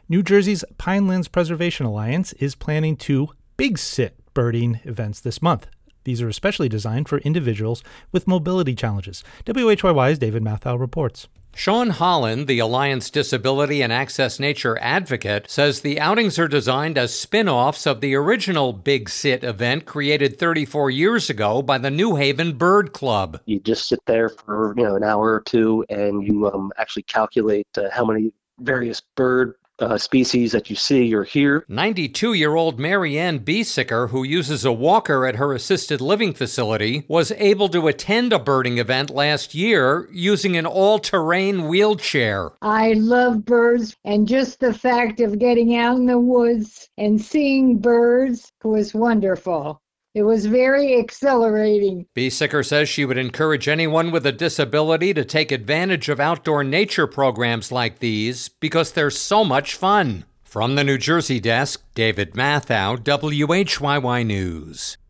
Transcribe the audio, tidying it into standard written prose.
New Jersey's Pinelands Preservation Alliance is planning 2 Big Sit birding events this month. These are especially designed for individuals with mobility challenges. WHYY's David Mathau reports. Sean Holland, the Alliance Disability and Access Nature advocate, says the outings are designed as spin-offs of the original Big Sit event created 34 years ago by the New Haven Bird Club. You just sit there for an hour or two, and you actually calculate how many various bird species that you see or hear. 92-year-old Marianne Biesicker, who uses a walker at her assisted living facility, was able to attend a birding event last year using an all-terrain wheelchair. I love birds, and just the fact of getting out in the woods and seeing birds was wonderful. It was very exhilarating. Biesicker says she would encourage anyone with a disability to take advantage of outdoor nature programs like these because they're so much fun. From the New Jersey desk, David Mathau, WHYY News.